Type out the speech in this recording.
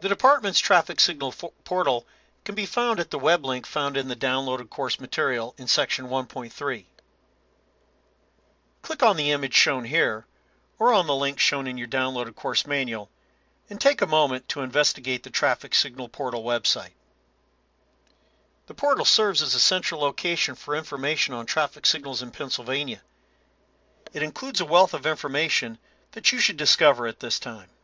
The department's traffic signal portal can be found at the web link found in the downloaded course material in section 1.3. Click on the image shown here, or on the link shown in your downloaded course manual, and take a moment to investigate the traffic signal portal website. The portal serves as a central location for information on traffic signals in Pennsylvania. It includes a wealth of information that you should discover at this time.